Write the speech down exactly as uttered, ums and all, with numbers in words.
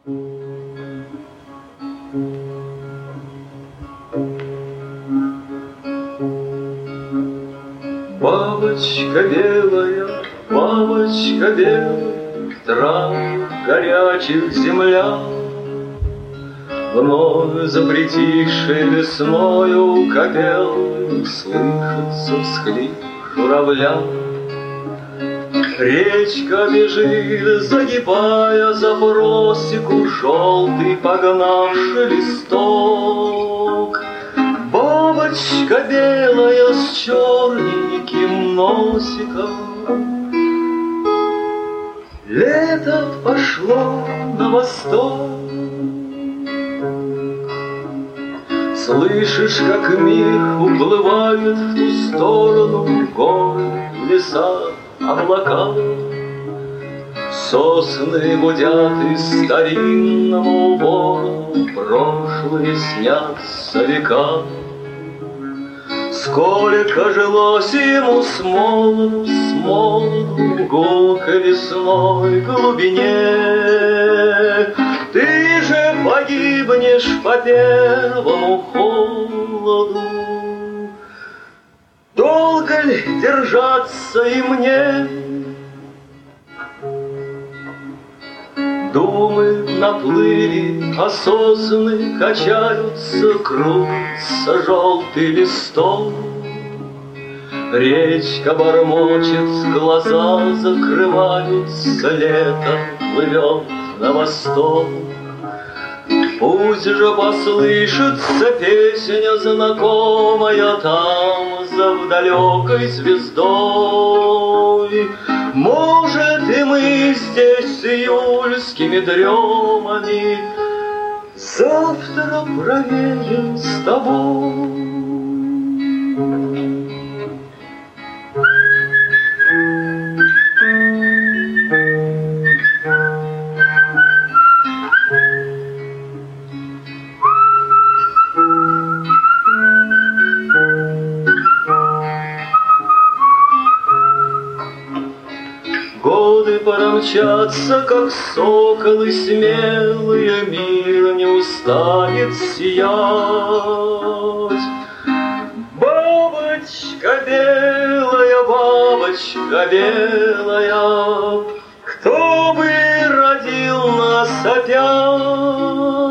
Бабочка белая, бабочка белая, трав горячих земля, вновь запретившей весною копел слышится всхлип журавля. Речка бежит, загибая за просеку желтый погнавший листок. Бабочка белая с черненьким носиком, лето пошло на восток. Слышишь, как мир уплывает в ту сторону, горы, леса, облака. Сосны гудят из старинного ворону, прошлые снятся века. Сколько жилось ему с молоду, с молоду, гулкой весной глубине. Ты же погибнешь по первому холоду. Долго ли держаться и мне? Думы наплыли, осознанно качаются, крутится желтый листок. Речка бормочет, глаза закрываются, лето плывет на восток. Пусть же послышится песня знакомая там, за далекой звездой. Может, и мы здесь с июльскими дремами завтра проверим с тобой. Годы промчатся, как соколы смелые, мир не устанет сиять. Бабочка белая, бабочка белая, кто бы родил нас опять?